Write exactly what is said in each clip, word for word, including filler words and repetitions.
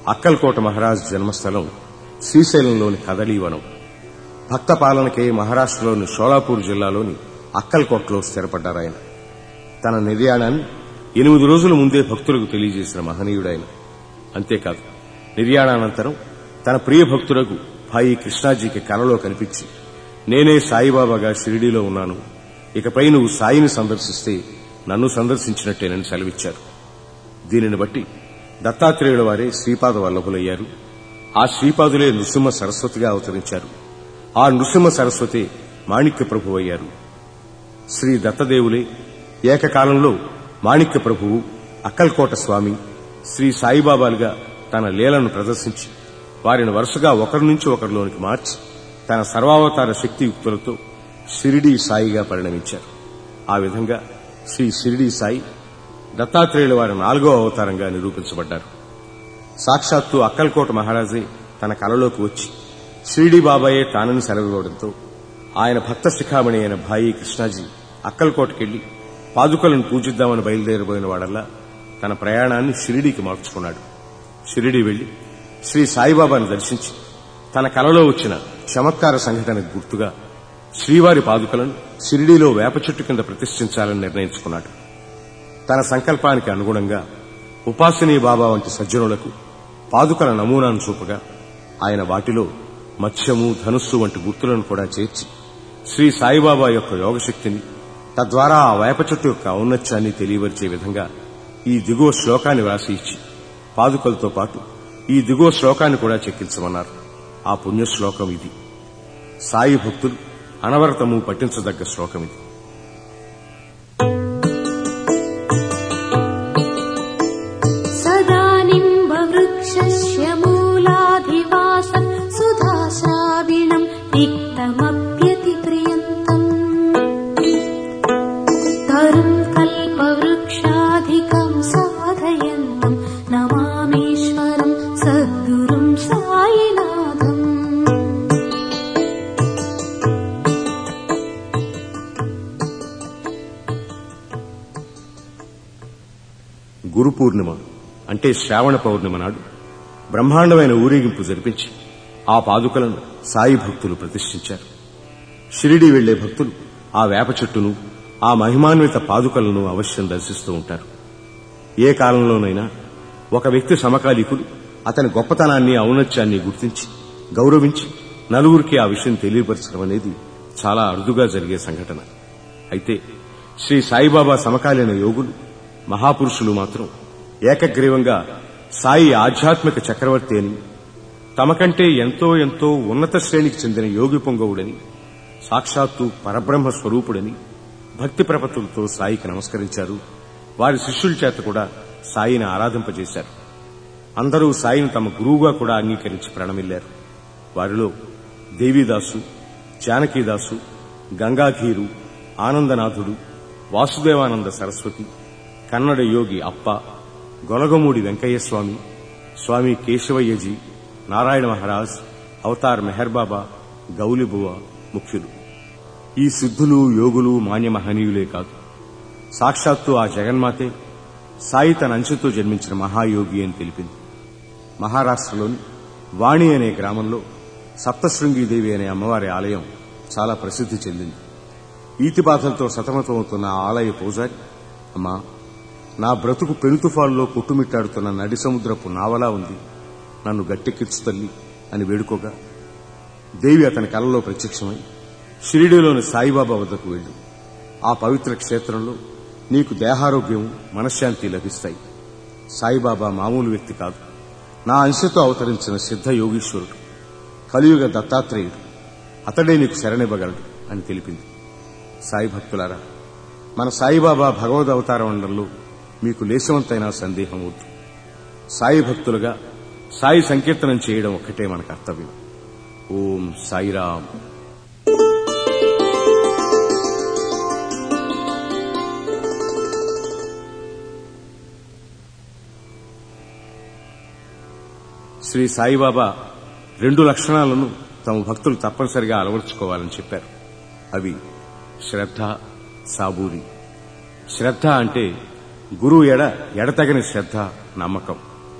అక్కల్కోట మహారాజ్ జన్మస్థలం శ్రీశైలంలోని కదలీవనం. భక్త పాలనకే మహారాష్ట్రలోని షోలాపూర్ జిల్లాలోని అక్కల్కోటలో స్థిరపడ్డారాయన. తన నిర్యాణాన్ని ఎనిమిది రోజుల ముందే భక్తులకు తెలియజేసిన మహనీయుడాయన. అంతేకాదు, నిర్యాణానంతరం తన ప్రియ భక్తులకు భాయి కృష్ణాజీకి కలలో కనిపించి, నేనే సాయిబాబాగా షిరిడీలో ఉన్నాను, ఇకపై నువ్వు సాయిని సందర్శిస్తే నన్ను సందర్శించినట్టేనని సెలవిచ్చారు. దీనిని బట్టి దత్తాత్రేయుల వారే శ్రీపాద వల్లభులయ్యారు. ఆ శ్రీపాదులే నృసింహ సరస్వతిగా అవతరించారు. ఆ నృసింహ సరస్వతి మాణిక్య ప్రభు అయ్యారు. శ్రీ దత్తదేవులే ఏకకాలంలో మాణిక్య ప్రభువు, అక్కల్కోట స్వామి, శ్రీ సాయిబాబాలుగా తన లీలను ప్రదర్శించి వారిని వరుసగా ఒకరి నుంచి ఒకరిలోనికి మార్చి తన సర్వావతార శక్తియుక్తులతో షిరిడీ సాయిగా పరిణమించారు. ఆ విధంగా శ్రీ షిరిడీ సాయి దత్తాత్రేయుల వారి నాలుగో అవతారంగా నిరూపించబడ్డారు. సాక్షాత్తు అక్కల్కోట మహారాజే తన కలలోకి వచ్చి షిరిడీ బాబాయే తానని సెలవివ్వడంతో ఆయన భక్త శిఖామణి అయిన భాయి కృష్ణాజీ అక్కల్కోటకెళ్లి పాదుకలను పూజిద్దామని బయలుదేరిపోయిన వాడల్లా తన ప్రయాణాన్ని షిరిడీకి మార్చుకున్నాడు. షిరిడీ వెళ్లి శ్రీ సాయిబాబాను దర్శించి తన కలలో వచ్చిన చమత్కార సంఘటనకు గుర్తుగా శ్రీవారి పాదుకలను షిరిడీలో వేప చెట్టు కింద ప్రతిష్ఠించాలని నిర్ణయించుకున్నాడు. తన సంకల్పానికి అనుగుణంగా ఉపాసినీ బాబా వంటి సజ్జనులకు పాదుకల నమూనాను చూపగా ఆయన వాటిలో మత్స్యము, ధనుస్సు వంటి గుర్తులను కూడా చేర్చి శ్రీ సాయిబాబా యొక్క యోగశక్తిని, తద్వారా ఆ వేప చెట్టు యొక్క ఔన్నత్యాన్ని తెలియవరిచే విధంగా ఈ దిగువ శ్లోకాన్ని వ్రాసి ఇచ్చి పాదుకలతో పాటు ఈ దిగువ శ్లోకాన్ని కూడా చెక్కించమన్నారు. ఆ పుణ్యశ్లోకం ఇది. సాయి భక్తులు అనవరతము పఠించదగ్గ శ్లోకం ఇది. గురు పూర్ణిమ అంటే శ్రావణ పౌర్ణిమ నాడు బ్రహ్మాండమైన ఊరేగింపు జరిపించి ఆ పాదుకలను సాయి భక్తులు ప్రతిష్ఠించారు. షిరిడీ వెళ్లే భక్తులు ఆ వేప చెట్టును, ఆ మహిమాన్విత పాదుకలను అవశ్యం దర్శిస్తూ ఉంటారు. ఏ కాలంలోనైనా ఒక వ్యక్తి సమకాలీకులు అతని గొప్పతనాన్ని, ఔన్నత్యాన్ని గుర్తించి గౌరవించి నలుగురికి ఆ విషయం తెలియపరచడం అనేది చాలా అరుదుగా జరిగే సంఘటన. అయితే శ్రీ సాయిబాబా సమకాలీన యోగులు, మహాపురుషులు మాత్రం ఏకగ్రీవంగా సాయి ఆధ్యాత్మిక చక్రవర్తి అని, తమకంటే ఎంతో ఎంతో ఉన్నత శ్రేణికి చెందిన యోగి పొంగవుడని, సాక్షాత్తు పరబ్రహ్మ స్వరూపుడని భక్తి ప్రపత్తులతో సాయికి నమస్కరించారు. వారి శిష్యుల చేత కూడా సాయిని ఆరాధింపజేశారు. అందరూ సాయిని తమ గురువుగా కూడా అంగీకరించి ప్రణమిల్లారు. వారిలో దేవీదాసు, జానకీదాసు, గంగాధీరు, ఆనందనాథుడు, వాసుదేవానంద సరస్వతి, కన్నడ యోగి అప్ప, గొలగమూడి వెంకయ్యస్వామి, స్వామి కేశవయ్యజీ, నారాయణ మహారాజ్, అవతార్ మెహర్బాబా, గౌలిబువ ముఖ్యులు. ఈ సిద్ధులు, యోగులు మాన్య మహనీయులే కాదు, సాక్షాత్తు ఆ జగన్మాతే సాయి తన అంశతో జన్మించిన మహాయోగి అని తెలిపింది. మహారాష్ట్రలోని వాణి అనే గ్రామంలో సప్తశృంగీదేవి అనే అమ్మవారి ఆలయం చాలా ప్రసిద్ధి చెందింది. ఈతిబాధలతో సతమతమవుతున్న ఆ ఆలయ పూజారి, అమ్మా, నా బ్రతుకు పెను తుఫానులో కొట్టుమిట్టాడుతున్న నడి సముద్రపు నావలా ఉంది, నన్ను గట్టెక్కించు తల్లి అని వేడుకోగా దేవి అతని కలలో ప్రత్యక్షమై షిరిడీలోని సాయిబాబా వద్దకు వెళ్ళు. ఆ పవిత్ర క్షేత్రంలో నీకు దేహారోగ్యం, మనశ్శాంతి లభిస్తాయి. సాయిబాబా మామూలు వ్యక్తి కాదు, నా అంశతో అవతరించిన సిద్ధ యోగీశ్వరుడు, కలియుగ దత్తాత్రేయుడు, అతడే నీకు శరణివ్వగలడు అని తెలిపింది. సాయి భక్తులారా, మన సాయిబాబా భగవద్ అవతార మండలంలో మీకు లేశవంతైన సందేహం వద్దు. సాయి భక్తులుగా సాయి సంకీర్తనం చేయడం ఒక్కటే మన కర్తవ్యం. ఓం సాయిరామ్. శ్రీ సాయిబాబా రెండు లక్షణాలను తమ భక్తులు తప్పనిసరిగా అలవర్చుకోవాలని చెప్పారు. అవి శ్రద్ధ, సాబూరి. శ్రద్ధ అంటే గురువు ఎడ ఎడతగని శ్రద్ధ, నమ్మకం.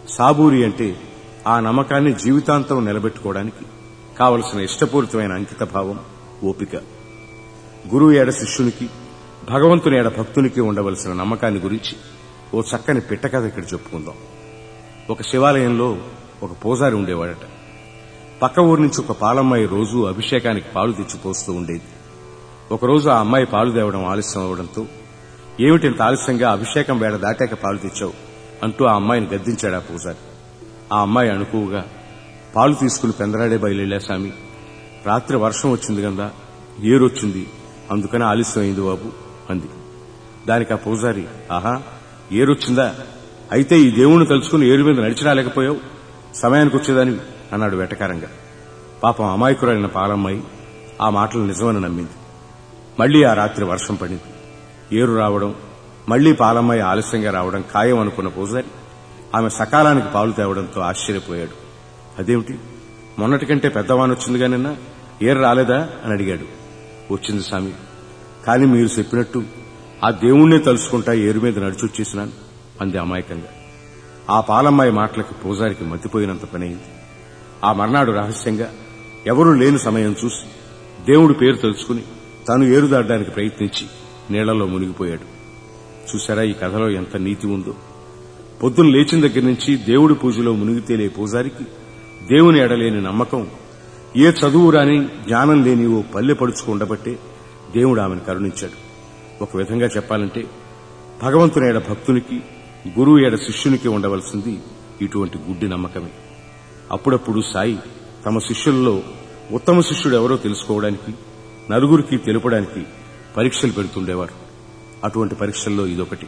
సాబూరి అంటే ఆ నమ్మకాన్ని జీవితాంతం నిలబెట్టుకోవడానికి కావలసిన ఇష్టపూరితమైన అంకితభావం, ఓపిక. గురువు ఏడ శిష్యునికి, భగవంతుని ఏడ భక్తునికి ఉండవలసిన నమ్మకాన్ని గురించి ఓ చక్కని పిట్టకథ ఇక్కడ చెప్పుకుందాం. ఒక శివాలయంలో ఒక పూజారి ఉండేవాడట. పక్క ఊరి నుంచి ఒక పాలమ్మాయి రోజూ అభిషేకానికి పాలు తెచ్చిపోస్తూ ఉండేది. ఒకరోజు ఆ అమ్మాయి పాలు తేవడం ఆలస్యం అవడంతో, ఏమిటింత ఆలస్యంగా అభిషేకం వేళ దాటాక పాలు తెచ్చావు అంటూ ఆ అమ్మాయిని గద్దించాడు ఆ పూజారి. ఆ అమ్మాయి అణుకువగా, పాలు తీసుకుని పెందరాడే బయలుదేరా స్వామి, రాత్రి వర్షం వచ్చింది కదా, ఏరొచ్చింది, అందుకని ఆలస్యం అయింది బాబు అంది. దానికి ఆ పూజారి, ఆహా ఏరొచ్చిందా, అయితే ఈ దేవుణ్ణి తలుచుకుని ఏరు మీద నడిచి రాలేకపోయావు, సమయానికి వచ్చేదాని అన్నాడు వెటకారంగా. పాపం అమాయకురాలిన పాలమ్మాయి ఆ మాటలు నిజమని నమ్మింది. మళ్లీ ఆ రాత్రి వర్షం పడింది. ఏరు రావడం, మళ్లీ పాలమ్మాయి ఆలస్యంగా రావడం ఖాయం అనుకున్న పూజారి ఆమె సకాలానికి పాలు తేవడంతో ఆశ్చర్యపోయాడు. అదేమిటి, మొన్నటికంటే పెద్దవానొచ్చిందిగా నిన్న, ఏరు రాలేదా అని అడిగాడు. వచ్చింది స్వామి, కాని మీరు చెప్పినట్టు ఆ దేవుణ్ణే తలుసుకుంటా ఏరు మీద నడిచొచ్చేసినాను అంది అమాయకంగా. ఆ పాలమ్మాయి మాటలకి పూజారికి మతిపోయినంత పనైంది. ఆ మర్నాడు రహస్యంగా ఎవరూ లేని సమయం చూసి దేవుడి పేరు తెలుసుకుని తాను ఏరు దాటడానికి ప్రయత్నించి నీళ్లలో మునిగిపోయాడు. చూశారా ఈ కథలో ఎంత నీతి ఉందో. పొద్దున్న లేచిన దగ్గర నుంచి దేవుడి పూజలో మునిగి తేలే పూజారికి దేవుని ఎడలేని నమ్మకం, ఏ చదువు రాని జ్ఞానం లేని ఓ పల్లె పడుచుకుండబట్టే దేవుడు ఆమెను కరుణించాడు. ఒక విధంగా చెప్పాలంటే భగవంతుని ఏడ భక్తునికి, గురువు ఏడ శిష్యునికి ఉండవలసింది ఇటువంటి గుడ్డి నమ్మకమే. అప్పుడప్పుడు సాయి తమ శిష్యుల్లో ఉత్తమ శిష్యుడు ఎవరో తెలుసుకోవడానికి, నలుగురికి తెలుపడానికి పరీక్షలు పెడుతుండేవారు. అటువంటి పరీక్షల్లో ఇదొకటి.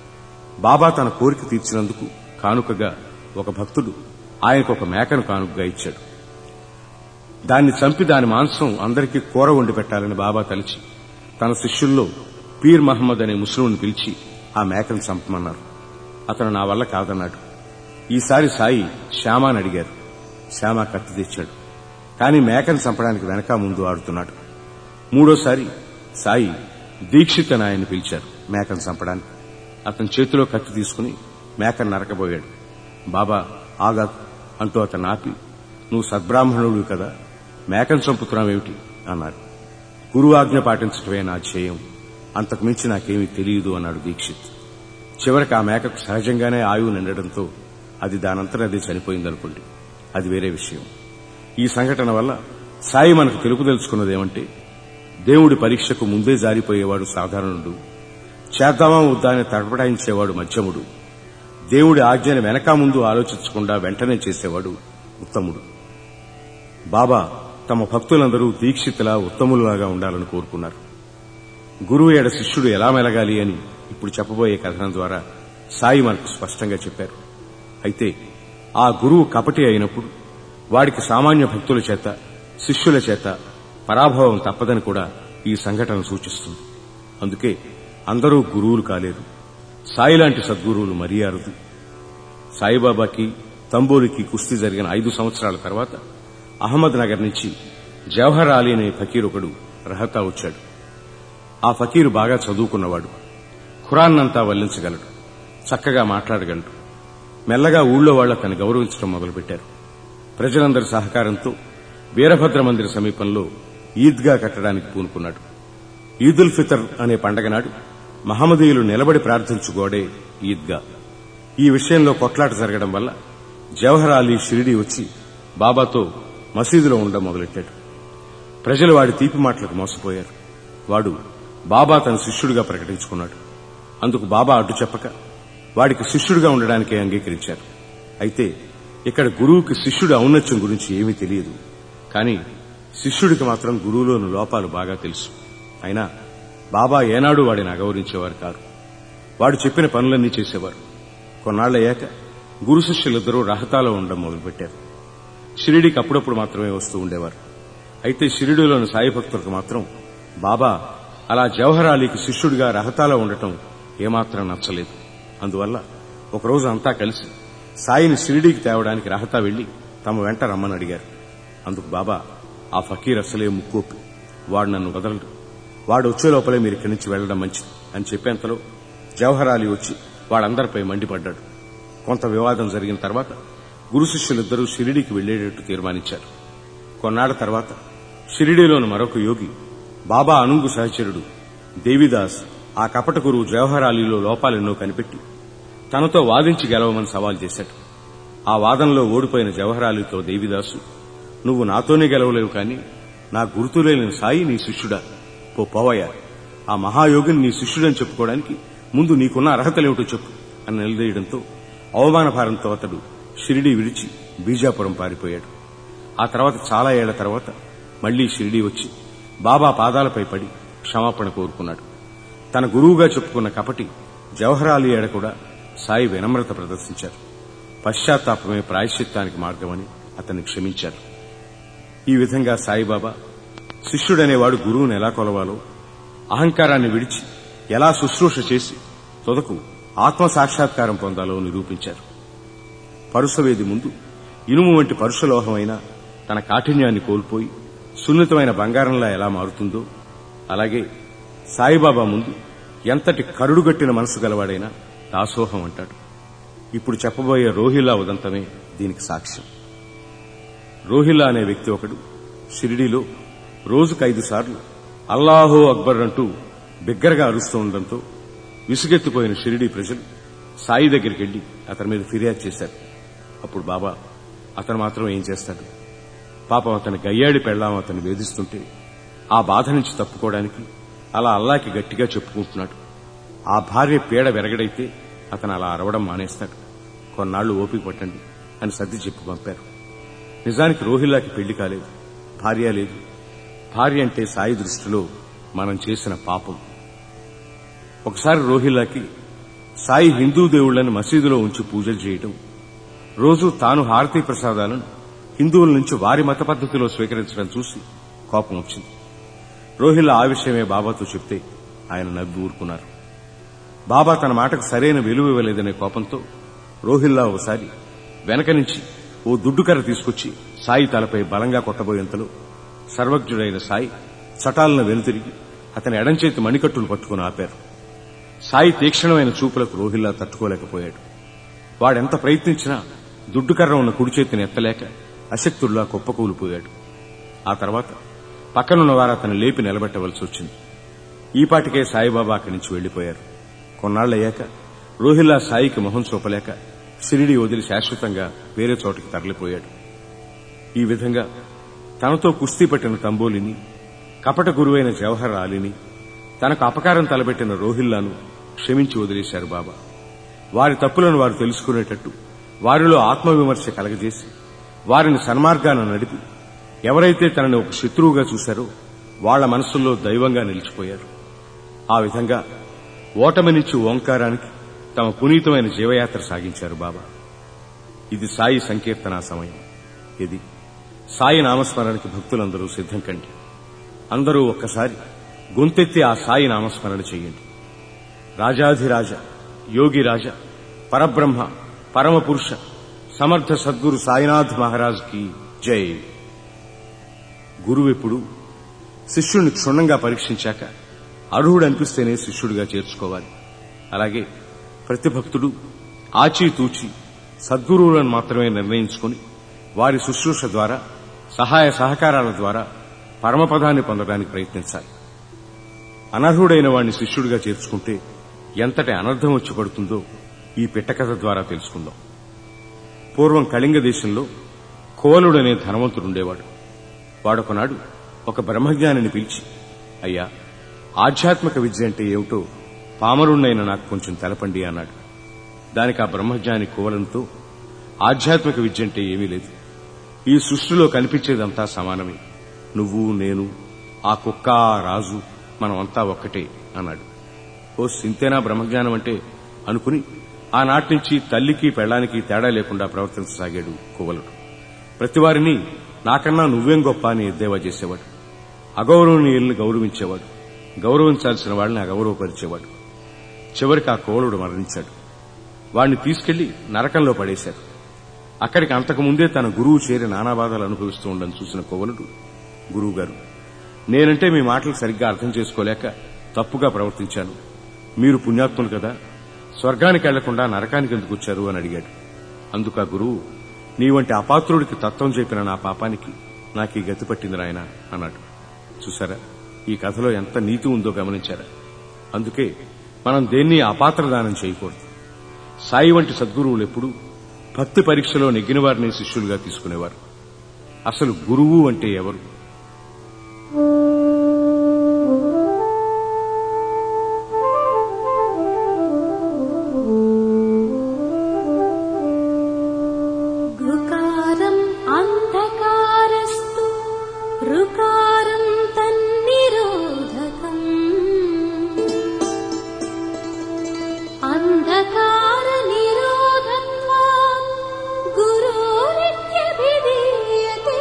బాబా తన కోరిక తీర్చినందుకు కానుకగా ఒక భక్తుడు ఆయనకు ఒక మేకను కానుకగా ఇచ్చాడు. దాన్ని చంపి దాని మాంసం అందరికీ కూర వండి పెట్టాలని బాబా తలిచి తన శిష్యుల్లో పీర్ మహమ్మద్ అనే ముస్లింను పిలిచి ఆ మేకను చంపమన్నారు. అతను నా వల్ల కాదన్నాడు. ఈసారి సాయి శ్యామాని అడిగారు. శ్యామ కత్తి తెచ్చాడు. కానీ మేకను చంపడానికి వెనక ముందు ఆడుతున్నాడు. మూడోసారి సాయి దీక్షిత్ అని ఆయన్ని పిలిచారు మేకను చంపడానికి. అతని చేతిలో కత్తి తీసుకుని మేకను నరకబోయాడు. బాబా ఆగా అంటూ అతను ఆపి, నువ్వు సద్బ్రాహ్మణుడు కదా, మేకను చంపుతున్నావేమిటి అన్నాడు. గురువు ఆజ్ఞ పాటించటమే నా ధ్యేయం, అంతకు మించి నాకేమీ తెలియదు అన్నాడు దీక్షిత్. చివరికి ఆ మేకకు సహజంగానే ఆయువు నిండడంతో అది దానంతట అదే చనిపోయిందనుకోండి, అది వేరే విషయం. ఈ సంఘటన వల్ల సాయి మనకు తెలుపుదలుచుకున్నదేమంటే, దేవుడి పరీక్షకు ముందే జారిపోయేవాడు సాధారణుడు, చేద్దామా వద్దా అని తడపడాయించేవాడు మధ్యముడు, దేవుడి ఆజ్ఞను వెనక ముందు ఆలోచించకుండా వెంటనే చేసేవాడు ఉత్తముడు. బాబా తమ భక్తులందరూ దీక్షితులా ఉత్తములులాగా ఉండాలని కోరుకున్నారు. గురువు ఏడ శిష్యుడు ఎలా మెలగాలి అని ఇప్పుడు చెప్పబోయే కథనం ద్వారా సాయి మనకు స్పష్టంగా చెప్పారు. అయితే ఆ గురువు కపటి అయినప్పుడు వాడికి సామాన్య భక్తుల చేత, శిష్యుల చేత పరాభవం తప్పదని కూడా ఈ సంఘటన సూచిస్తుంది. అందుకే అందరూ గురువులు కాలేరు. సాయి లాంటి సద్గురువులు మరీ అరుదు. సాయిబాబాకి, తంబోలికి కుస్తీ జరిగిన ఐదు సంవత్సరాల తర్వాత అహ్మద్ నగర్ నుంచి జవహర్ అలీ అనే ఫకీర్ ఒకడు రహతా వచ్చాడు. ఆ ఫకీరు బాగా చదువుకున్నవాడు, ఖురాన్నంతా వల్లించగలడు, చక్కగా మాట్లాడగలడు. మెల్లగా ఊళ్ళో వాళ్లు అతన్ని గౌరవించడం మొదలుపెట్టారు. ప్రజలందరి సహకారంతో వీరభద్ర మందిర సమీపంలో ఈద్గా కట్టడానికి పూనుకున్నాడు. ఈదుల్ ఫితర్ అనే పండగ నాడు మహమ్మదీయులు నిలబడి ప్రార్థించు గోడే ఈద్గా. ఈ విషయంలో కొట్లాట జరగడం వల్ల జవహర్ అలీ షిరిడీ వచ్చి బాబాతో మసీదులో ఉండడం మొదలెట్టాడు. ప్రజలు వాడి తీపి మాటలకు మోసపోయారు. వాడు బాబా తన శిష్యుడిగా ప్రకటించుకున్నాడు. అందుకు బాబా అడ్డు చెప్పక వాడికి శిష్యుడిగా ఉండడానికే అంగీకరించారు. అయితే ఇక్కడ గురువుకి శిష్యుడి ఔన్నత్యం గురించి ఏమీ తెలియదు. కానీ శిష్యుడికి మాత్రం గురువులోని లోపాలు బాగా తెలుసు. అయినా బాబా ఏనాడు వాడిని అగౌరవించేవారు కాదు. వాడు చెప్పిన పనులన్నీ చేసేవారు. కొన్నాళ్లయ్యాక గురు శిష్యులిద్దరూ రహతాలో ఉండడం మొదలుపెట్టారు. షిరిడీకి అప్పుడప్పుడు మాత్రమే వస్తూ ఉండేవారు. అయితే షిరిడీలోని సాయి భక్తులకు మాత్రం బాబా అలా జవహర్ అలీకి శిష్యుడిగా రహతాలో ఉండటం ఏమాత్రం నచ్చలేదు. అందువల్ల ఒకరోజు అంతా కలిసి సాయిని షిరిడీకి తేవడానికి రహతా వెళ్లి తమ వెంట రమ్మని అడిగారు. అందుకు బాబా, ఆ ఫకీర్ అసలే ముక్కోపి, వాడు నన్ను వదలడు, వాడు వచ్చే లోపలే మీరు ఇక్కడి నుంచి వెళ్లడం మంచిది అని చెప్పేంతలో జవహర్ అలీ వచ్చి వాడందరిపై మండిపడ్డాడు. కొంత వివాదం జరిగిన తర్వాత గురు శిష్యులిద్దరూ షిరిడీకి వెళ్లేటట్టు తీర్మానించారు. కొన్నాళ్ల తర్వాత షిరిడీలోని మరొక యోగి బాబా అనుంగు సహచరుడు దేవిదాస్ ఆ కపట గురువు జవహర్ అలీలో లోపాలెన్నో కనిపెట్టి తనతో వాదించి గెలవమని సవాల్ చేశాడు. ఆ వాదనలో ఓడిపోయిన జవహర్ అలీతో దేవిదాసు, నువ్వు నాతోనే గెలవలేవు కానీ నా గుర్తులేని సాయి నీ శిష్యుడా, పో పోవయ్యా, ఆ మహాయోగిని నీ శిష్యుడని చెప్పుకోవడానికి ముందు నీకున్న అర్హతలేమిటో చెప్పు అని నిలదీయడంతో అవమానభారంతో అతడు షిరిడీ విడిచి బీజాపురం పారిపోయాడు. ఆ తర్వాత చాలా ఏళ్ల తర్వాత మళ్లీ షిరిడీ వచ్చి బాబా పాదాలపై పడి క్షమాపణ కోరుకున్నాడు. తన గురువుగా చెప్పుకున్న కపటి జవహర్ అలీ ఏడ కూడా సాయి వినమ్రత ప్రదర్శించారు. పశ్చాత్తాపమే ప్రాయశ్చిత్తానికి మార్గమని అతన్ని క్షమించారు. ఈ విధంగా సాయిబాబా శిష్యుడనేవాడు గురువును ఎలా కొలవాలో, అహంకారాన్ని విడిచి ఎలా శుశ్రూష చేసి తొదకు ఆత్మ సాక్షాత్కారం పొందాలో నిరూపించారు. పరుసవేది ముందు ఇనుము వంటి పరుషలోహమైన తన కాఠిన్యాన్ని కోల్పోయి సున్నితమైన బంగారంలా ఎలా మారుతుందో, అలాగే సాయిబాబా ముందు ఎంతటి కరుడుగట్టిన మనసు గలవాడైనా దాసోహం అంటాడు. ఇప్పుడు చెప్పబోయే రోహిల్లా ఉదంతమే దీనికి సాక్ష్యం. రోహిల్లా అనే వ్యక్తి ఒకడు షిరిడీలో రోజుకు ఐదు సార్లు అల్లాహో అక్బర్ అంటూ బిగ్గరగా అరుస్తూ ఉండడంతో విసుగెత్తిపోయిన షిరిడీ ప్రజలు సాయి దగ్గరికి వెళ్లి అతని మీద ఫిర్యాదు చేశారు. అప్పుడు బాబా అతను మాత్రం ఏం చేస్తాడు? పాపం అతని గయ్యాడి పెళ్లాం అతన్ని వేధిస్తుంటే ఆ బాధ నుంచి తప్పుకోవడానికి అలా అల్లాకి గట్టిగా చెప్పుకుంటున్నాడు. ఆ భార్య పీడ వెరగడైతే అతను అలా అరవడం మానేస్తాడు. కొన్నాళ్లు ఓపిక పట్టండి అని సర్ది చెప్పి పంపారు. నిజానికి రోహిల్లాకి పెళ్లి కాలేదు, భార్య లేదు. భార్య అంటే సాయి దృష్టిలో మనం చేసిన పాపం. ఒకసారి రోహిల్లాకి సాయి హిందూ దేవుళ్లను మసీదులో ఉంచి పూజలు చేయడం, రోజూ తాను హారతీ ప్రసాదాలను హిందువుల నుంచి వారి మత పద్ధతిలో స్వీకరించడం చూసి కోపం వచ్చింది. రోహిల్లా ఆ విషయమే బాబాతో చెప్తే ఆయన నవ్వి ఊరుకున్నారు. బాబా తన మాటకు సరైన విలువ ఇవ్వలేదనే కోపంతో రోహిల్లా ఒకసారి వెనక నుంచి ఓ దుడ్డుకర్ర తీసుకొచ్చి సాయి తలపై బలంగా కొట్టబోయేంతలో సర్వజ్ఞుడైన సాయి చటాలను వెనుతిరిగి అతని ఎడంచేతి మణికట్టును పట్టుకుని ఆపారు. సాయి తీక్షణమైన చూపులకు రోహిల్లా తట్టుకోలేకపోయాడు. వాడెంత ప్రయత్నించినా దుడ్డుకర్ర ఉన్న కుడి చేతిని ఎత్తలేక అశక్తుల్లా కుప్పకూలిపోయాడు. ఆ తర్వాత పక్కనున్న వారు అతను లేపి నిలబెట్టవలసి వచ్చింది. ఈపాటికే సాయిబాబా అక్కడి నుంచి వెళ్లిపోయారు. కొన్నాళ్లయ్యాక రోహిల్లా సాయికి మొహం చూపలేక షిరిడీ వదిలి శాశ్వతంగా వేరే చోటికి తరలిపోయాడు. ఈ విధంగా తనతో కుస్తీ పట్టిన తంబోలిని, కపట గురువైన జవహర్ అలీని, తనకు అపకారం తలబెట్టిన రోహిల్లాను క్షమించి వదిలేశారు బాబా. వారి తప్పులను వారు తెలుసుకునేటట్టు వారిలో ఆత్మవిమర్శ కలగజేసి వారిని సన్మార్గాన నడిపి ఎవరైతే తనని ఒక శత్రువుగా చూశారో వాళ్ల మనసుల్లో దైవంగా నిలిచిపోయారు. ఆ విధంగా ఓటమి నుంచి ఓంకారానికి తమ పునీతమైన జీవయాత్ర సాగించారు బాబా. ఇది సాయి సంకీర్తనా సమయం. ఇది సాయి నామస్మరణకి భక్తులందరూ సిద్ధం కండి. అందరూ ఒక్కసారి గొంతెత్తి ఆ సాయి నామస్మరణ చేయండి. రాజాధిరాజ, యోగిరాజ, పరబ్రహ్మ, పరమపురుష, సమర్థ సద్గురు సాయినాథ్ మహారాజ్ కి జై. గురువెప్పుడు శిష్యుణ్ణి క్షుణ్ణంగా పరీక్షించాక అర్హుడు అనిపిస్తేనే శిష్యుడిగా చేర్చుకోవాలి. అలాగే ప్రతి భక్తుడు ఆచీతూచి సద్గురువులను మాత్రమే నిర్ణయించుకుని వారి శుశ్రూష ద్వారా, సహాయ సహకారాల ద్వారా పరమపదాన్ని పొందడానికి ప్రయత్నించాలి. అనర్హుడైన వాడిని శిష్యుడిగా చేర్చుకుంటే ఎంతటి అనర్థం వచ్చి పడుతుందో ఈ పిట్టకథ ద్వారా తెలుసుకుందాం. పూర్వం కళింగ దేశంలో కోవలుడనే ధనవంతుడుండేవాడు. వాడొకనాడు ఒక బ్రహ్మజ్ఞానిని పిలిచి, అయ్యా, ఆధ్యాత్మిక విద్య అంటే ఏమిటో పామరుణ్ణైన నాకు కొంచెం తెలపండి అన్నాడు. దానికి ఆ బ్రహ్మజ్ఞాని కోవలంతో, ఆధ్యాత్మిక విద్య అంటే ఏమీ లేదు. ఈ సృష్టిలో కనిపించేదంతా సమానమే. నువ్వు, నేను, ఆ కుక్క, ఆ రాజు, మనమంతా ఒక్కటే అన్నాడు. ఓ సింతేనా బ్రహ్మజ్ఞానం అంటే అనుకుని ఆనాటి నుంచి తల్లికి పెళ్లానికి తేడా లేకుండా ప్రవర్తించసాగాడు కోవలుడు. ప్రతివారిని నాకన్నా నువ్వేం గొప్ప అని ఎద్దేవా చేసేవాడు. అగౌరవనీయుల్ని గౌరవించేవాడు, గౌరవించాల్సిన వాళ్ళని అగౌరవపరిచేవాడు. చివరికి ఆ కోవలుడు మరణించాడు. వాణ్ణి తీసుకెళ్లి నరకంలో పడేశారు. అక్కడికి అంతకుముందే తన గురువు చేరి నానాబాధలు అనుభవిస్తూ ఉండడం చూసిన కోవలుడు, గురువుగారు, నేనంటే మీ మాటలు సరిగ్గా అర్థం చేసుకోలేక తప్పుగా ప్రవర్తించాను. మీరు పుణ్యాత్ములు కదా, స్వర్గానికి వెళ్లకుండా నరకానికి ఎందుకు వచ్చారు అని అడిగాడు. అందుకు ఆ గురువు, నీ వంటి అపాత్రుడికి తత్వం చెప్పిన నా పాపానికి నాకు ఈ గతి పట్టింది నాయన అన్నాడు. చూసారా, ఈ కథలో ఎంత నీతి ఉందో గమనించారా? అందుకే మనం దేన్ని అపాత్రదానం చేయకూడదు. సాయి వంటి సద్గురువులు ఎప్పుడూ భక్తి పరీక్షలో నెగ్గిన వారిని శిష్యులుగా తీసుకునేవారు. అసలు గురువు అంటే ఎవరు? ఘృకారం అంధకారస్తు ఋకారం తన్నిరోధకం అంధకార నిరోధత్వాత్ గురోరిత్యభిధీయతే.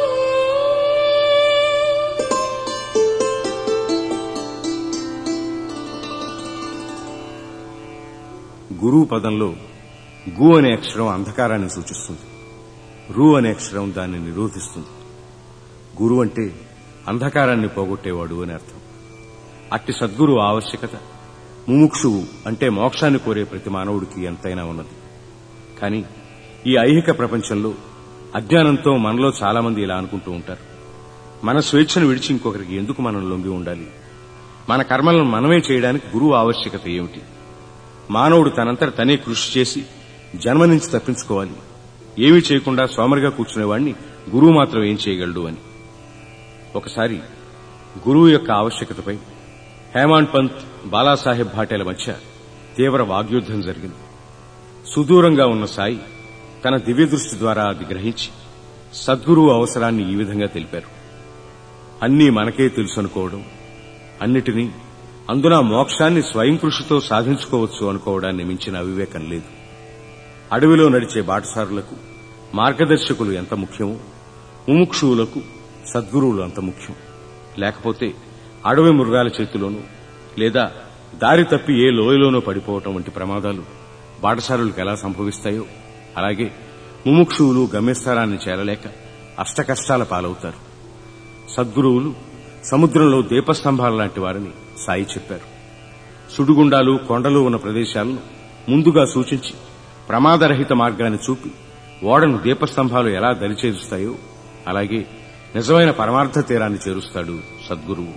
గురువు పదంలో గు అనే అక్షరం అంధకారాన్ని సూచిస్తుంది. రు అనే అక్షరం దాన్ని నిరోధిస్తుంది. గురు అంటే అంధకారాన్ని పోగొట్టేవాడు అని అర్థం. అట్టి సద్గురు ఆవశ్యకత ముముక్షువు అంటే మోక్షాన్ని కోరే ప్రతి మానవుడికి ఎంతైనా ఉన్నది. కానీ ఈ ఐహిక ప్రపంచంలో అజ్ఞానంతో మనలో చాలా మంది ఇలా అనుకుంటూ ఉంటారు. మన స్వేచ్ఛను విడిచి ఇంకొకరికి ఎందుకు మనం లొంగి ఉండాలి? మన కర్మలను మనమే చేయడానికి గురువు ఆవశ్యకత ఏమిటి? మానవుడు తనంతట తనే కృషి చేసి జన్మ నుంచి తప్పించుకోవాలి. ఏమీ చేయకుండా సోమరిగా కూర్చునేవాడిని గురువు మాత్రం ఏం చేయగలడు అని. ఒకసారి గురువు యొక్క ఆవశ్యకతపై హేమాండ్ పంత్, బాలాసాహెబ్ భాటేల మధ్య తీవ్ర వాగ్యుద్ధం జరిగింది. సుదూరంగా ఉన్న సాయి తన దివ్య దృష్టి ద్వారా అది గ్రహించి సద్గురువు అవసరాన్ని ఈ విధంగా తెలిపారు. అన్నీ మనకే తెలుసనుకోవడం, అన్నిటినీ అందున మోక్షాన్ని స్వయం కృషితో సాధించుకోవచ్చు అనుకోవడాన్ని మించిన అవివేకం లేదు. అడవిలో నడిచే బాటసారులకు మార్గదర్శకులు ఎంత ముఖ్యమో ముముక్షువులకు సద్గురువులు అంత ముఖ్యం. లేకపోతే అడవి మృగాల చేతిలోనూ లేదా దారి తప్పి ఏ లోయలోనో పడిపోవటం వంటి ప్రమాదాలు బాటసారులకు ఎలా సంభవిస్తాయో అలాగే ముముక్షువులు గమ్యస్థానాన్ని చేరలేక అష్టకష్టాల పాలవుతారు. సద్గురువులు సముద్రంలో దీపస్తంభాల లాంటి వారని సాయి చెప్పారు. సుడిగుండాలు, కొండలు ఉన్న ప్రదేశాలను ముందుగా సూచించి ప్రమాదరహిత మార్గాన్ని చూపి ఓడను దీపస్తంభాలు ఎలా దరిచేరుస్తాయో అలాగే నిజమైన పరమార్థ తీరాన్ని చేరుస్తాడు సద్గురువు.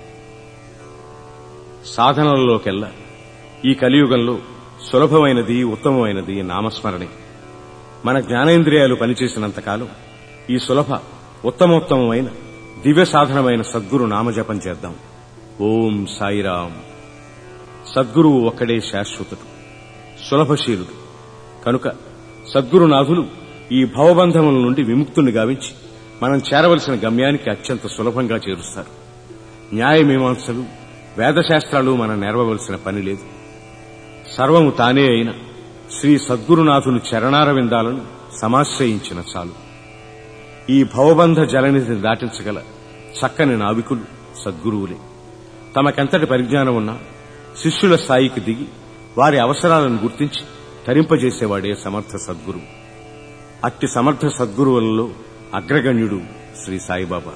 సాధనలలోకెల్లా ఈ కలియుగంలో సులభమైనది, ఉత్తమమైనది నామస్మరణే. మన జ్ఞానేంద్రియాలు పనిచేసినంతకాలం ఈ సులభ ఉత్తమోత్తమైన దివ్య సాధనమైన సద్గురు నామజపం చేద్దాం. ఓం సాయిరాం. సద్గురువు ఒక్కడే శాశ్వతుడు, సులభశీలుడు. కనుక సద్గురునాథులు ఈ భవబంధముల నుండి విముక్తుని గావించి మనం చేరవలసిన గమ్యానికి అత్యంత సులభంగా చేరుస్తారు. న్యాయమీమాంసలు, వేదశాస్త్రాలు మనం నెరవవలసిన పని లేదు. సర్వము తానే అయిన శ్రీ సద్గురునాథుని చరణారవిందాలను సమాశ్రయించిన చాలు. ఈ భవబంధ జలనిధిని దాటించగల చక్కని నావికులు సద్గురువులే. తమకెంతటి పరిజ్ఞానం ఉన్నా శిష్యుల స్థాయికి దిగి వారి అవసరాలను గుర్తించి తరింపజేసేవాడే సమర్థ సద్గురువు. అట్టి సమర్థ సద్గురువులలో అగ్రగణ్యుడు శ్రీ సాయిబాబా.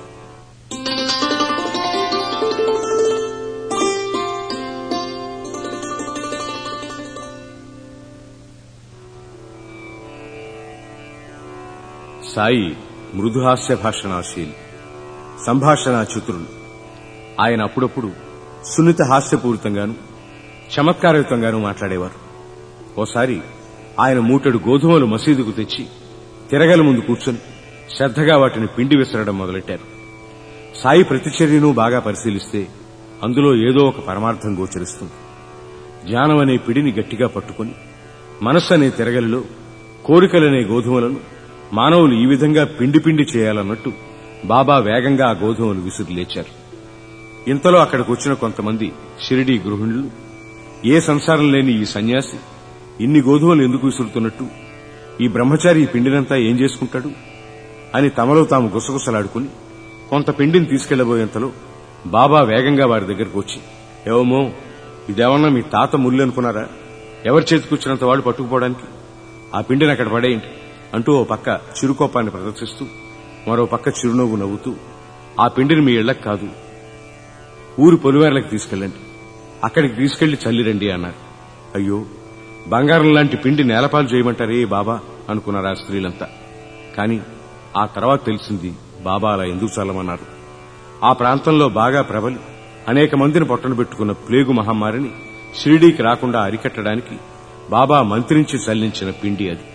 సాయి మృదుహాస్య భాషణాశీలి, సంభాషణా చతురులు. ఆయన అప్పుడప్పుడు సున్నిత హాస్యపూరితంగానూ చమత్కారయుతంగానూ మాట్లాడేవారు. ఓసారి ఆయన మూటెడు గోధుమలు మసీదుకు తెచ్చి తిరగల ముందు కూర్చొని శ్రద్ధగా వాటిని పిండి విసరడం మొదలెట్టారు. సాయి ప్రతిచర్యను బాగా పరిశీలిస్తే అందులో ఏదో ఒక పరమార్థం గోచరిస్తుంది. జ్ఞానం అనే పిడిని గట్టిగా పట్టుకుని మనస్సు అనే తిరగలిలో కోరికలనే గోధుమలను మానవులు ఈ విధంగా పిండి పిండి చేయాలన్నట్టు బాబా వేగంగా ఆ గోధుమలు విసిరి లేచారు. ఇంతలో అక్కడికి వచ్చిన కొంతమంది షిరిడీ గృహిణులు, ఏ సంసారం లేని ఈ సన్యాసి ఇన్ని గోధుమలు ఎందుకు విసురుతున్నట్టు, ఈ బ్రహ్మచారి ఈ పిండినంతా ఏం చేసుకుంటాడు అని తమలో తాము గుసగుసలాడుకుని కొంత పిండిని తీసుకెళ్లబోయేంతలో బాబా వేగంగా వారి దగ్గరకు వచ్చి, ఏమో ఇదేమన్నా మీ తాత ముళ్ళు అనుకున్నారా? ఎవరి చేతికొచ్చినంత వాడు పట్టుకుపోవడానికి? ఆ పిండిని అక్కడ పడేయండి అంటూ ఓ పక్క చిరుకోపాన్ని ప్రదర్శిస్తూ మరో పక్క చిరునవ్వు నవ్వుతూ, ఆ పిండిని మీ ఇళ్లకు కాదు ఊరి పొలిమేరలకు తీసుకెళ్ళండి, అక్కడికి తీసుకెళ్లి చల్లిరండి అన్నారు. అయ్యో, బంగారం లాంటి పిండి నేలపాలు చేయమంటారే బాబా అనుకున్నారు ఆ స్త్రీలంతా. కాని ఆ తర్వాత తెలిసింది బాబా అలా ఎందుకు చల్లమన్నారు. ఆ ప్రాంతంలో బాగా ప్రబలి అనేక మందిని పొట్టన పెట్టుకున్న ప్లేగు మహమ్మారిని షిరిడీకి రాకుండా అరికట్టడానికి బాబా మంత్రించి చల్లించిన పిండి అది.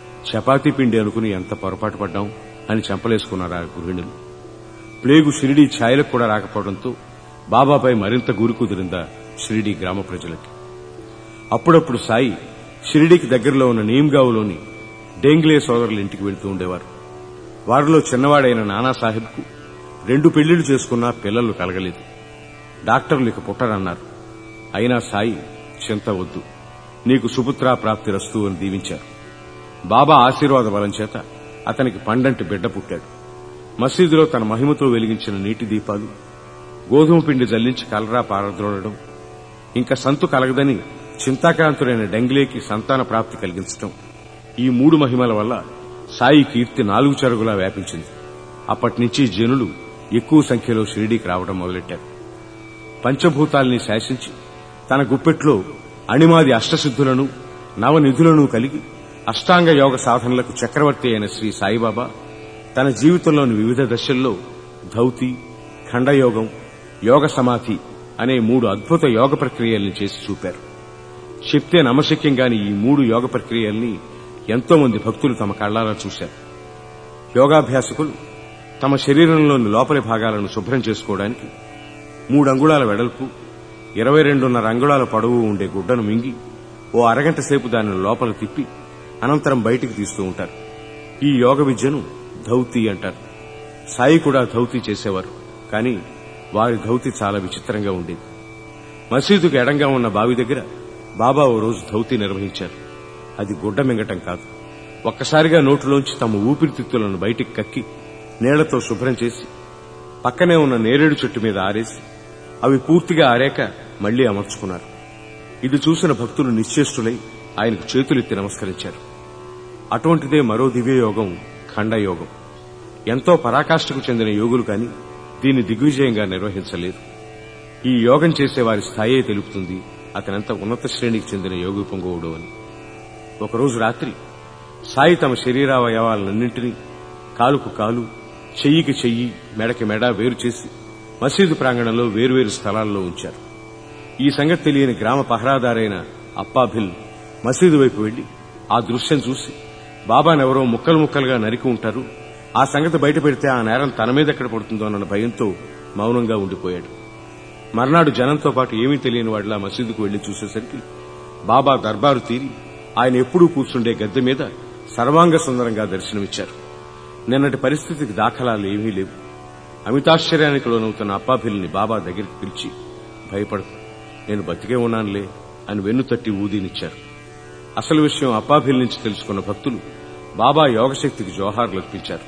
చపాతీ పిండి అనుకుని ఎంత పొరపాటు పడ్డాం అని చెంపలేసుకున్నారు ఆ గృహిణులు. ప్లేగు షిరిడీ ఛాయలకు కూడా రాకపోవడంతో బాబాపై మరింత గురి కుదిరిందా షిరిడీ గ్రామ ప్రజలకి. అప్పుడప్పుడు సాయి షిరిడీకి దగ్గరలో ఉన్న నీమ్గావ్లోని డేంగ్లే సోదరుల ఇంటికి వెళ్తూ ఉండేవారు. వారిలో చిన్నవాడైన నానాసాహెబ్కు రెండు పెళ్లిళ్లు చేసుకున్నా పిల్లలు కలగలేదు. డాక్టర్లు ఇక పుట్టరన్నారు. అయినా సాయి చింత వద్దు, నీకు సుపుత్రా ప్రాప్తి రస్తు అని దీవించారు. బాబా ఆశీర్వాద బలం చేత అతనికి పండంటి బిడ్డ పుట్టాడు. మసీదులో తన మహిమతో వెలిగించిన నీటి దీపాలు, గోధుమ పిండి జల్లించి కలరా పారద్రోలడం, ఇంకా సంతు కలగదని చింతాక్రాంతుడైన డెంగ్లేకి సంతాన ప్రాప్తి కలిగించడం, ఈ మూడు మహిమల వల్ల సాయి కీర్తి నాలుగు చెరుగులా వ్యాపించింది. అప్పటినుంచి జనులు ఎక్కువ సంఖ్యలో షిరిడీకి రావడం మొదలెట్టారు. పంచభూతాల్ని శాసించి తన గుప్పెట్లో అణిమాది అష్టసిద్ధులను నవనిధులను కలిగి అష్టాంగ యోగ సాధనలకు చక్రవర్తి అయిన శ్రీ సాయిబాబా తన జీవితంలోని వివిధ దశల్లో ధౌతి, ఖండయోగం, యోగ సమాధి అనే మూడు అద్భుత యోగ ప్రక్రియల్ని చేసి చూపారు. చెప్తే నమ్మశక్యంగాని ఈ మూడు యోగ ప్రక్రియల్ని ఎంతో మంది భక్తులు తమ కళ్లారా చూశారు. యోగాభ్యాసకులు తమ శరీరంలోని లోపలి భాగాలను శుభ్రం చేసుకోవడానికి మూడు అంగుళాల వెడల్పు, ఇరవై రెండున్నర అంగుళాల పొడవు ఉండే గుడ్డను మింగి ఓ అరగంట సేపు దానిని లోపల తిప్పి అనంతరం బయటికి తీస్తూ ఉంటారు. ఈ యోగ విద్యను ధౌతి అంటారు. సాయి కూడా ధౌతి చేసేవారు. కానీ వారి ధౌతి చాలా విచిత్రంగా ఉండేది. మసీదుకు ఎడంగా ఉన్న బావి దగ్గర బాబా ఓ రోజు ధౌతి నిర్వహించారు. అది గుడ్డ మింగటం కాదు, ఒక్కసారిగా నోటులోంచి తమ ఊపిరితిత్తులను బయటికి కక్కి నీళ్లతో శుభ్రం చేసి పక్కనే ఉన్న నేరేడు చెట్టు మీద ఆరేసి అవి పూర్తిగా ఆరాక మళ్లీ అమర్చుకున్నారు. ఇది చూసిన భక్తులు నిశ్చేష్టులై ఆయనకు చేతులెత్తి నమస్కరించారు. అటువంటిదే మరో దివ్యయోగం ఖండయోగం. ఎంతో పరాకాష్ఠకు చెందిన యోగులు కాని దీన్ని దిగ్విజయంగా నిర్వహించలేదు. ఈ యోగం చేసే వారి స్థాయే తెలుపుతుంది అతనంత ఉన్నత శ్రేణికి చెందిన యోగి పొంగవుడు అని. ఒకరోజు రాత్రి సాయి తమ శరీరావయవాలన్నింటినీ కాలుకు కాలు, చెయ్యికి చెయ్యి, మెడకి మెడ వేరు చేసి మసీదు ప్రాంగణంలో వేర్వేరు స్థలాల్లో ఉంచారు. ఈ సంగతి తెలియని గ్రామ పహరాదారైన అప్పాభిల్ మసీదు వైపు వెళ్లి ఆ దృశ్యం చూసి బాబానెవరో ముక్కలు ముక్కలుగా నరికి ఉంటారు, ఆ సంగతి బయట పెడితే ఆ నేరం తన మీద ఎక్కడ పడుతుందో అన్న భయంతో మౌనంగా ఉండిపోయాడు. మర్నాడు జనంతో పాటు ఏమీ తెలియని వాడిలా మసీదుకు వెళ్లి చూసేసరికి బాబా దర్బారు తీరి ఆయన ఎప్పుడూ కూర్చుండే గద్దె మీద సర్వాంగ సుందరంగా దర్శనమిచ్చారు. నిన్నటి పరిస్థితికి దాఖలాలు ఏమీ లేవు. అమితాశ్చర్యానికి లోనవుతున్న అప్పాభిల్ని బాబా దగ్గరికి పిలిచి, భయపడకు, నేను బతికే ఉన్నానులే అని వెన్ను తట్టి ఊదీనిచ్చారు. అసలు విషయం అప్పాభిల్ నుంచి తెలుసుకున్న భక్తులు బాబా యోగశక్తికి జోహార్లు అర్పించారు.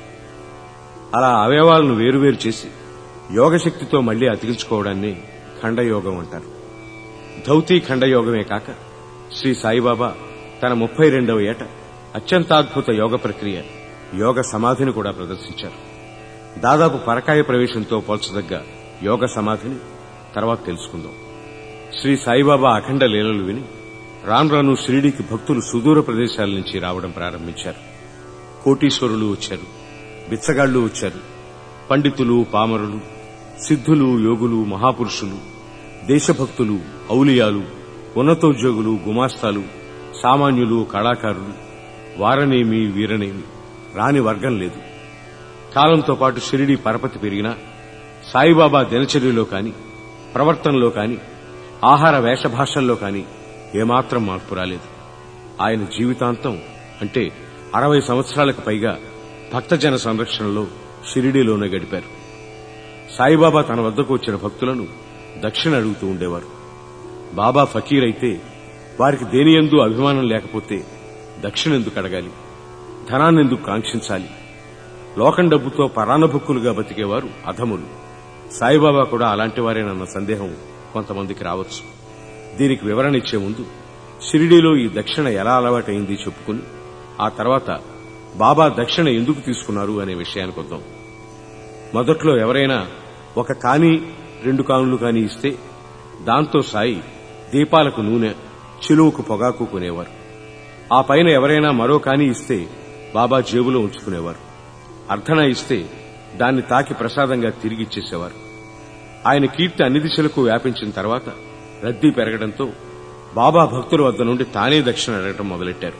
అలా అవయవాలను వేరువేరు చేసి యోగశక్తితో మళ్లీ అతికించుకోవడాన్ని ఖండయోగం అంటారు. ధౌతి ఖండయోగమే కాక శ్రీ సాయిబాబా తన ముప్పై రెండవ ఏట అత్యంతాద్భుత యోగ ప్రక్రియ యోగ సమాధిని కూడా ప్రదర్శించారు. దాదాపు పరకాయ ప్రవేశంతో పోల్చదగ్గ యోగ సమాధిని తర్వాత తెలుసుకుందాం. శ్రీ సాయిబాబా అఖండ లీలలు విని రాను రాను షిరిడీకి భక్తులు సుదూర ప్రదేశాల నుంచి రావడం ప్రారంభించారు. కోటీశ్వరులు వచ్చారు, బిచ్చగాళ్లు వచ్చారు, పండితులు, పామరులు, సిద్ధులు, యోగులు, మహాపురుషులు, దేశభక్తులు, ఔలియాలు, ఉన్నతోద్యోగులు, గుమాస్తాలు, సామాన్యులు, కళాకారులు, వారనేమి వీరనేమి రాని వర్గం లేదు. కాలంతో పాటు షిరిడీ పరపతి పెరిగినా సాయిబాబా దినచర్యలో కాని, ప్రవర్తనలో కాని, ఆహార వేషభాషల్లో కాని ఏమాత్రం మార్పు రాలేదు. ఆయన జీవితాంతం అంటే అరవై సంవత్సరాలకు పైగా భక్తజన సంరక్షణలో షిరిడీలోనే గడిపారు. సాయిబాబా తన వద్దకు వచ్చిన భక్తులను దక్షిణ అడుగుతూ ఉండేవారు. బాబా ఫకీర్ అయితే వారికి దేనియందు అభిమానం లేకపోతే దక్షిణెందుకు అడగాలి, ధనాన్నెందుకు కాంక్షించాలి? లోకం డబ్బుతో పరాన్నభుక్కులుగా బతికేవారు అధములు. సాయిబాబా కూడా అలాంటి వారేనన్న సందేహం కొంతమందికి రావచ్చు. దీనికి వివరణ ఇచ్చే ముందు షిరిడీలో ఈ దక్షిణ ఎలా అలవాటైంది చెప్పుకుని ఆ తర్వాత బాబా దక్షిణ ఎందుకు తీసుకున్నారు అనే విషయానికి వద్దాం. మొదట్లో ఎవరైనా ఒక కాని రెండు కానులు కాని ఇస్తే దాంతో సాయి దీపాలకు నూనె, చిలువుకు పొగాకు కొనేవారు. ఆ పైన ఎవరైనా మరో కాని ఇస్తే బాబా జేబులో ఉంచుకునేవారు. అర్ధన ఇస్తే దాన్ని తాకి ప్రసాదంగా తిరిగిచ్చేసేవారు. ఆయన కీర్తి అన్ని దిశలకు వ్యాపించిన తర్వాత రద్దీ పెరగడంతో బాబా భక్తుల వద్ద నుండి తానే దక్షిణ అడగటం మొదలెట్టారు.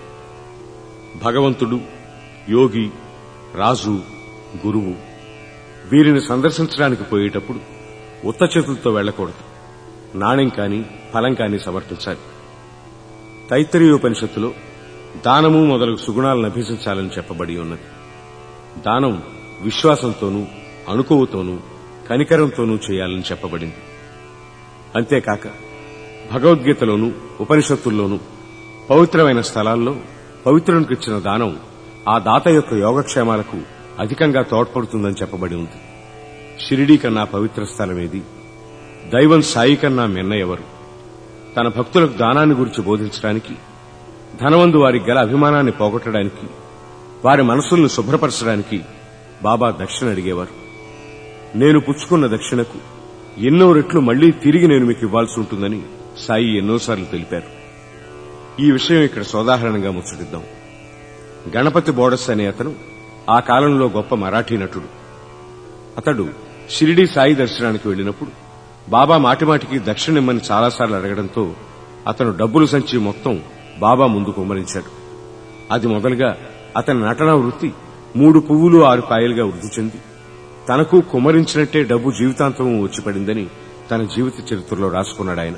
భగవంతుడు, యోగి, రాజు, గురువు వీరిని సందర్శించడానికి పోయేటప్పుడు ఉత్త చేతులతో వెళ్లకూడదు. నాణ్యం కాని ఫలం కాని సమర్పించాలి. తైత్తరీయోపనిషత్తులో దానము మొదలగు సుగుణాలను అభ్యసించాలని చెప్పబడి ఉన్నది. దానం విశ్వాసంతోనూ అణుకువతోనూ కనికరంతోనూ చేయాలని చెప్పబడింది. అంతేకాక భగవద్గీతలోనూ ఉపనిషత్తుల్లోనూ పవిత్రమైన స్థలాల్లో పవిత్రునికిచ్చిన దానం ఆ దాత యొక్క యోగక్షేమాలకు అధికంగా తోడ్పడుతుందని చెప్పబడి ఉంది. షిరిడీ కన్నా పవిత్ర స్థలమేది? దైవం సాయి కన్నా మిన్న ఎవరు? తన భక్తులకు దానాన్ని గురించి బోధించడానికి, ధనవంతు వారికి గల అభిమానాన్ని పోగొట్టడానికి, వారి మనసులను శుభ్రపరచడానికి బాబా దక్షిణ అడిగేవారు. నేను పుచ్చుకున్న దక్షిణకు ఎన్నో రెట్లు మళ్లీ తిరిగి నేను మీకు ఇవ్వాల్సి ఉంటుందని సాయి ఎన్నోసార్లు తెలిపారు. ఈ విషయం ఇక్కడ సోదాహరణంగా ముచ్చటిద్దాం. గణపతి బోడస్ అనే అతను ఆ కాలంలో గొప్ప మరాఠీ నటుడు. అతడు షిరిడీ సాయి దర్శనానికి వెళ్లినప్పుడు బాబా మాటిమాటికి దక్షిణిమ్మని చాలాసార్లు అడగడంతో అతను డబ్బులు సంచి మొత్తం బాబా ముందు కుమ్మరించాడు. అది మొదలుగా అతని నటనా వృత్తి మూడు పువ్వులు ఆరు కాయలుగా వృద్ధి చెంది తనకు కుమ్మరించినట్టే డబ్బు జీవితాంతం వచ్చిపడిందని తన జీవిత చరిత్రలో రాసుకున్నాడాయన.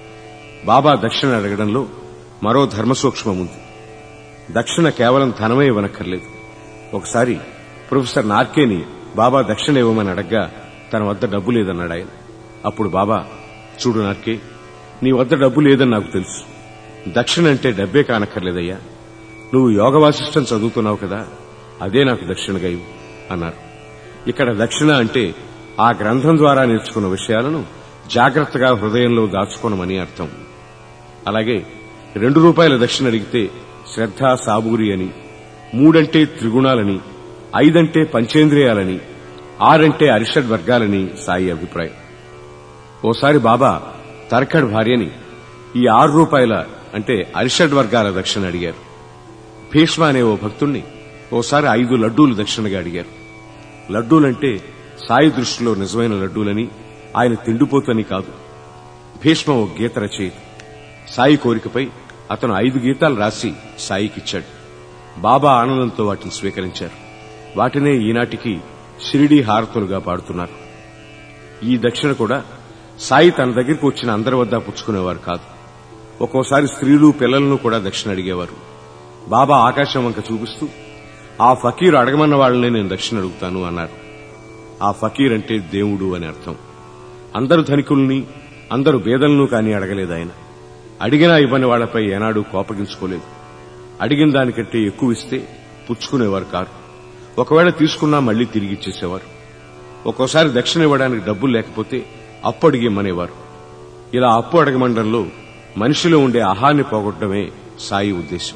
బాబా దక్షిణ అడగడంలో మరో ధర్మసూక్ష్మం ఉంది. దక్షిణ కేవలం ధనమే ఇవ్వనక్కర్లేదు. ఒకసారి ప్రొఫెసర్ నార్కేని బాబా దక్షిణ ఇవ్వమని అడగ్గా తన వద్ద డబ్బు లేదన్నాడాయన. అప్పుడు బాబా, చూడు నార్కే, నీ వద్ద డబ్బు లేదని నాకు తెలుసు. దక్షిణ అంటే డబ్బే కానక్కర్లేదయ్యా. నువ్వు యోగ వాసిష్టం చదువుతున్నావు కదా, అదే నాకు దక్షిణగా ఇవ్వు అన్నారు. ఇక్కడ దక్షిణ అంటే ఆ గ్రంథం ద్వారా నేర్చుకున్న విషయాలను జాగ్రత్తగా హృదయంలో దాచుకోనమని అర్థం. అలాగే రెండు రూపాయల దక్షిణ అడిగితే శ్రద్ధ, సాబూరి అని, మూడంటే త్రిగుణాలని, ఐదంటే పంచేంద్రియాలని, ఆరంటే అరిషడ్ వర్గాలని సాయి అభిప్రాయం. ఓసారి బాబా తర్కడ్ భార్యని ఈ ఆరు రూపాయల అంటే అరిషడ్ వర్గాల దక్షిణ అడిగారు. భీష్మ అనే ఓ భక్తుణ్ణి ఓసారి ఐదు లడ్డూలు దక్షిణగా అడిగారు. లడ్డూలంటే సాయి దృష్టిలో నిజమైన లడ్డూలని, ఆయన తిండిపోతని కాదు. భీష్మ ఓ గీత రచయిత. సాయి కోరికపై అతను ఐదు గీతాలు రాసి సాయికిచ్చాడు. బాబా ఆనందంతో వాటిని స్వీకరించారు. వాటినే ఈనాటికి షిరిడీ హారతులుగా పాడుతున్నారు. ఈ దక్షిణ కూడా సాయి తన దగ్గరికి వచ్చిన అందరి వద్ద పుచ్చుకునేవారు కాదు. ఒక్కోసారి స్త్రీలు పిల్లలను కూడా దక్షిణ అడిగేవారు. బాబా ఆకాశం వంక చూపిస్తూ, ఆ ఫకీరు అడగమన్న వాళ్ళనే నేను దక్షిణ అడుగుతాను అన్నారు. ఆ ఫకీర్ అంటే దేవుడు అని అర్థం. అందరు ధనికుల్ని, అందరు బేదలను కాని అడగలేదు ఆయన. అడిగినా ఇవ్వని వాళ్లపై ఏనాడు కోపగించుకోలేదు. అడిగిన దానికంటే ఎక్కువ ఇస్తే పుచ్చుకునేవారు కారు. ఒకవేళ తీసుకున్నా మళ్లీ తిరిగిచ్చేసేవారు. ఒక్కోసారి దక్షిణ ఇవ్వడానికి డబ్బులు లేకపోతే అప్పు అడిగిమ్మనేవారు. ఇలా అప్పు అడగమండంలో మనిషిలో ఉండే అహాన్ని పోగొట్టడమే సాయి ఉద్దేశం.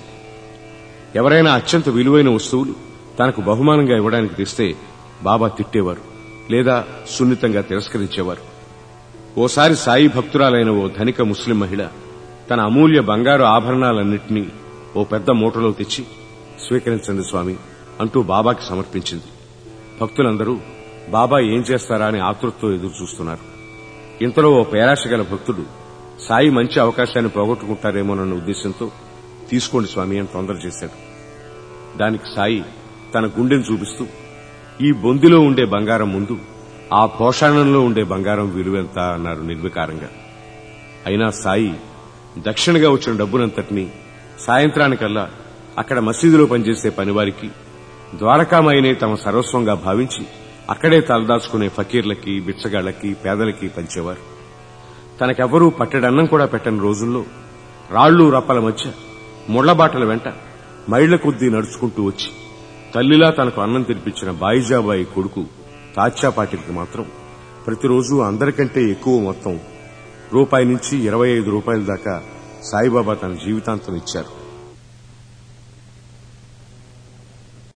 ఎవరైనా అత్యంత విలువైన వస్తువులు తనకు బహుమానంగా ఇవ్వడానికి తెస్తే బాబా తిట్టేవారు లేదా సున్నితంగా తిరస్కరించేవారు. ఓసారి సాయి భక్తురాలైన ఓ ధనిక ముస్లిం మహిళ తన అమూల్య బంగారు ఆభరణాలన్నింటినీ ఓ పెద్ద మూటలో తెచ్చి, స్వీకరించండి స్వామి అంటూ బాబాకి సమర్పించింది. భక్తులందరూ బాబా ఏం చేస్తారా అని ఆతృతతో ఎదురు చూస్తున్నారు. ఇంతలో ఓ పేరాశ గల భక్తుడు సాయి మంచి అవకాశాన్ని పోగొట్టుకుంటారేమోనన్న ఉద్దేశంతో, తీసుకోండి స్వామి అని తొందర చేశాడు. దానికి సాయి తన గుండెను చూపిస్తూ, ఈ బొందిలో ఉండే బంగారం ముందు ఆ పోషాణంలో ఉండే బంగారం విలువెంత అన్నారు నిర్వికారంగా. అయినా సాయి దక్షిణగా వచ్చిన డబ్బునంతటినీ సాయంత్రానికల్లా అక్కడ మసీదులో పనిచేసే పనివారికి, ద్వారకామాయినే తమ సర్వస్వంగా భావించి అక్కడే తలదాచుకునే ఫకీర్లకి, బిచ్చగాళ్లకి, పేదలకి పంచేవారు. తనకెవ్వరూ పట్టెడన్నం కూడా పెట్టని రోజుల్లో రాళ్లు రప్పల మధ్య ముళ్లబాటల వెంట మైళ్ల కొద్దీ నడుచుకుంటూ వచ్చి తల్లిలా తనకు అన్నం తినిపించిన బాయిజాబాయి కొడుకు తాత్యా పాటిల్కి మాత్రం ప్రతిరోజు అందరికంటే ఎక్కువ మొత్తం రూపాయి నుంచి ఇరవై ఐదు రూపాయల దాకా సాయిబాబా తన జీవితాంతం ఇచ్చారు.